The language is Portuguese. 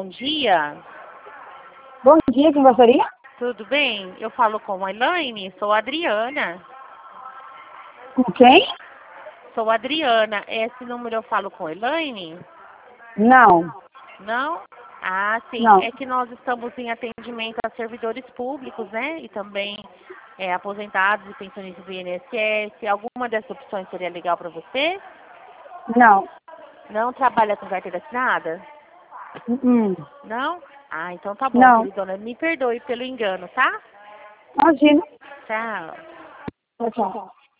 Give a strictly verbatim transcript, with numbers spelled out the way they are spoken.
bom dia. Bom dia, quem gostaria? Tudo bem? Eu falo com a Elaine, sou a Adriana. Com quem? Sou a Adriana. Esse número eu falo com a Elaine? Não, Não? Ah, sim. não. É que nós estamos em atendimento a servidores públicos, né? E também é, aposentados e pensionistas do I N S S. Alguma dessas opções seria legal para você? Não. Não trabalha com carteira assinada? Hum, Não? Ah, então tá bom, não. queridona. Me perdoe pelo engano, tá? Imagina. Tchau. Tchau, tchau.